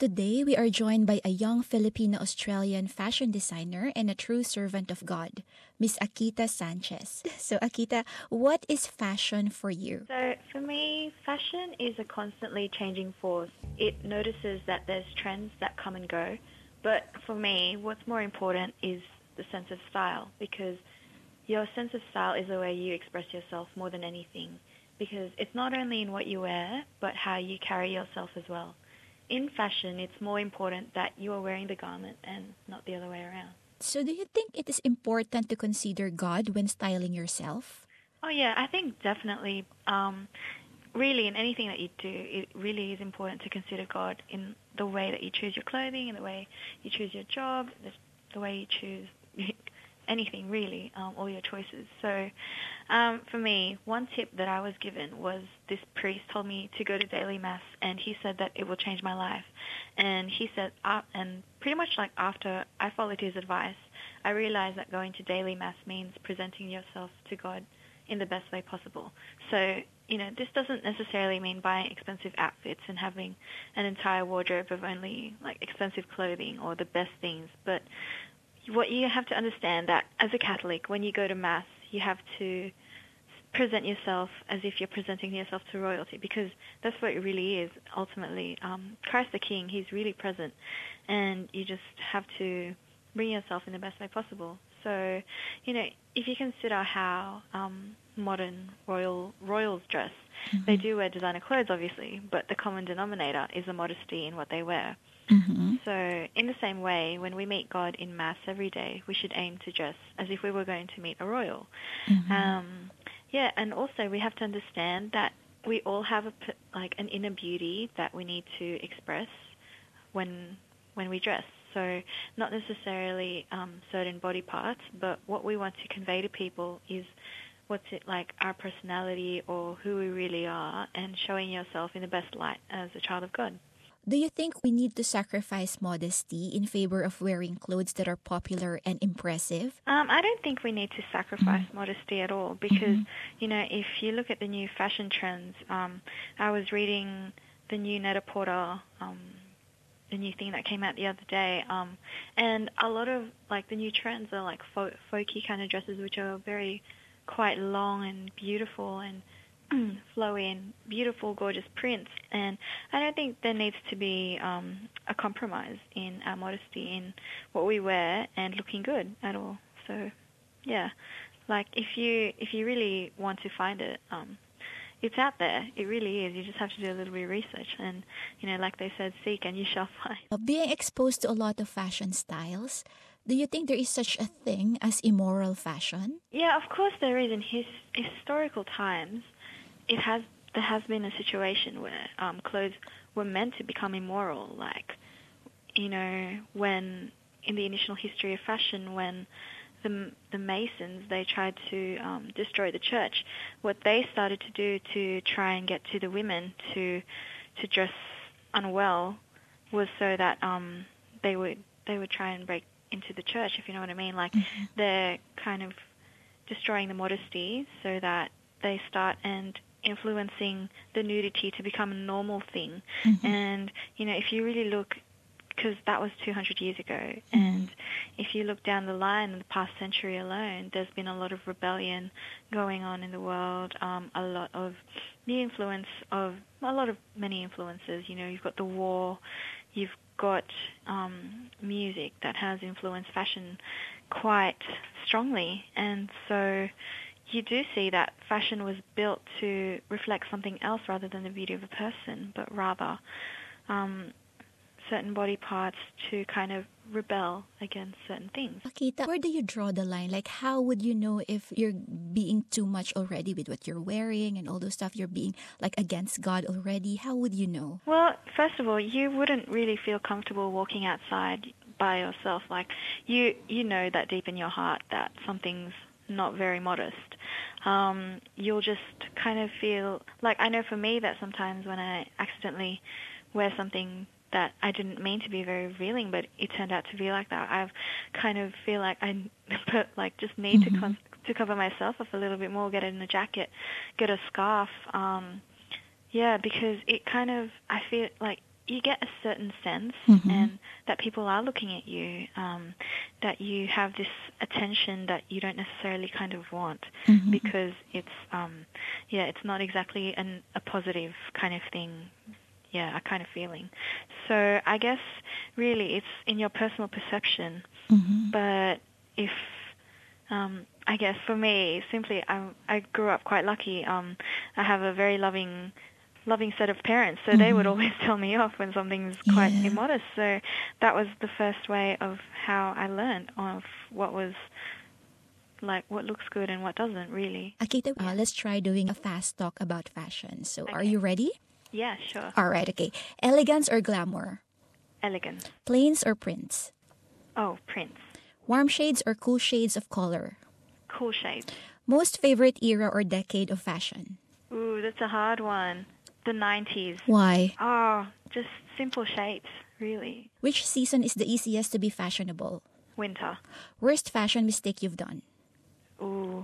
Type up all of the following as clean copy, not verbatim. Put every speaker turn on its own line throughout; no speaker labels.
today we are joined by a young Filipino-Australian fashion designer and a true servant of God, Miss Akita Sanchez. So Akita, what is fashion for you?
So for me, fashion is a constantly changing force. It notices that there's trends that come and go. But for me, what's more important is the sense of style, because your sense of style is the way you express yourself more than anything, because it's not only in what you wear, but how you carry yourself as well. In fashion, it's more important that you are wearing the garment and not the other way around.
So do you think it is important to consider God when styling yourself?
Oh yeah, I think definitely. Really, in anything that you do, it really is important to consider God in the way that you choose your clothing, in the way you choose your job, the way you choose anything really, all your choices. So for me, one tip that I was given was this priest told me to go to daily mass, and he said that it will change my life. And he said, and pretty much like after I followed his advice, I realized that going to daily mass means presenting yourself to God in the best way possible. So, this doesn't necessarily mean buying expensive outfits and having an entire wardrobe of only like expensive clothing or the best things, but what you have to understand that as a Catholic, when you go to Mass, you have to present yourself as if you're presenting yourself to royalty, because that's what it really is, ultimately. Christ the King, he's really present, and you just have to bring yourself in the best way possible. So, if you consider how modern royals dress, they do wear designer clothes, obviously, but the common denominator is the modesty in what they wear. So in the same way, when we meet God in Mass every day, we should aim to dress as if we were going to meet a royal. And also we have to understand that we all have an inner beauty that we need to express when we dress. So not necessarily certain body parts, but what we want to convey to people is our personality or who we really are, and showing yourself in the best light as a child of God.
Do you think we need to sacrifice modesty in favor of wearing clothes that are popular and impressive?
I don't think we need to sacrifice modesty at all, because, if you look at the new fashion trends, I was reading the new Net-a-Porter, the new thing that came out the other day, and a lot of, the new trends are, folky kind of dresses, which are very quite long and beautiful and flowy and beautiful, gorgeous prints. And I don't think there needs to be a compromise in our modesty in what we wear and looking good at all. So, yeah, if you really want to find it, it's out there. It really is. You just have to do a little bit of research, and like they said, seek and you shall find.
Being exposed to a lot of fashion styles, do you think there is such a thing as immoral fashion?
Yeah, of course there is. In historical times, there has been a situation where clothes were meant to become immoral, when in the initial history of fashion, when the Masons, they tried to destroy the church, what they started to do to try and get to the women to dress unwell was so that they would try and break into the church, if you know what I mean. They're kind of destroying the modesty so that they start and influencing the nudity to become a normal thing. And, if you really look, because that was 200 years ago, and if you look down the line in the past century alone, there's been a lot of rebellion going on in the world, a lot of many influences. You've got the war, you've got music that has influenced fashion quite strongly, and so you do see that fashion was built to reflect something else rather than the beauty of a person, but rather certain body parts to kind of rebel against certain things.
Akita, where do you draw the line? How would you know if you're being too much already with what you're wearing and all those stuff? You're being against God already. How would you know?
Well, first of all, you wouldn't really feel comfortable walking outside by yourself. You know that deep in your heart that something's not very modest. You'll just kind of feel I know for me that sometimes when I accidentally wear something that I didn't mean to be very revealing, but it turned out to be like that, I kind of feel like I just need to cover myself up a little bit more, get in a jacket, get a scarf, because it kind of, I feel like you get a certain sense,
Mm-hmm.
and that people are looking at you, that you have this attention that you don't necessarily kind of want,
Mm-hmm.
because it's it's not exactly a positive kind of thing, a kind of feeling. So I guess really it's in your personal perception,
Mm-hmm.
but if I guess for me, simply I grew up quite lucky. I have a very loving set of parents, so they would always tell me off when something's quite
Yeah.
immodest. So that was the first way of how I learned of what was like, what looks good and what doesn't, really.
Akita, let's try doing a fast talk about fashion. So are
Okay.
you ready?
Yeah, sure.
All right, okay. Elegance or glamour?
Elegant.
Plains or prints?
Oh, Prince.
Warm shades or cool shades of color?
Cool shades.
Most favorite era or decade of fashion?
Ooh, that's a hard one. The 90s.
Why?
Oh, just simple shapes, really.
Which season is the easiest to be fashionable?
Winter.
Worst fashion mistake you've done?
Ooh.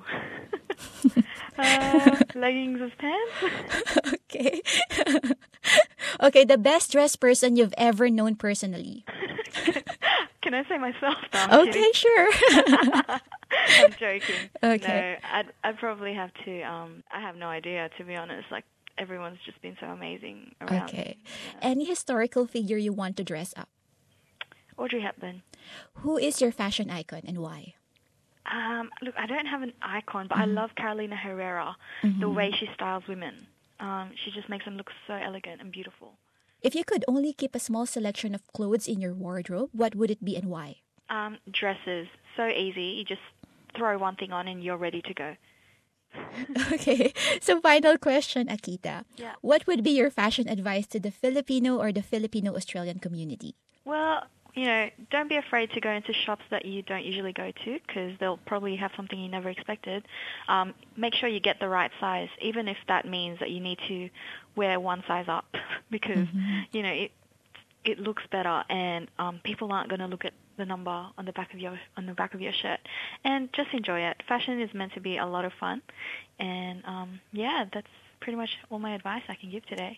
Leggings as pants.
Okay. Okay, the best dressed person you've ever known personally?
Can I say myself? No, I'm
Okay,
kidding.
sure.
I'm joking.
Okay.
No, I'd probably have to. I have no idea, to be honest. Like, everyone's just been so amazing around.
Okay.
Yeah.
Any historical figure you want to dress up?
Audrey Hepburn.
Who is your fashion icon and why?
Look, I don't have an icon, but I love Carolina Herrera. The way she styles women. She just makes them look so elegant and beautiful.
If you could only keep a small selection of clothes in your wardrobe, what would it be and why?
Dresses. So easy. You just throw one thing on and you're ready to go.
Okay. So final question, Akita.
Yeah.
What would be your fashion advice to the Filipino or the Filipino-Australian community?
Well, don't be afraid to go into shops that you don't usually go to, because they'll probably have something you never expected. Make sure you get the right size, even if that means that you need to wear one size up, because it looks better, and people aren't going to look at the number on the back of your shirt. And just enjoy it. Fashion is meant to be a lot of fun, and that's pretty much all my advice I can give today.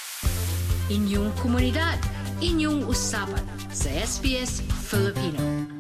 Inyong komunidad, inyong usapan sa SBS Filipino.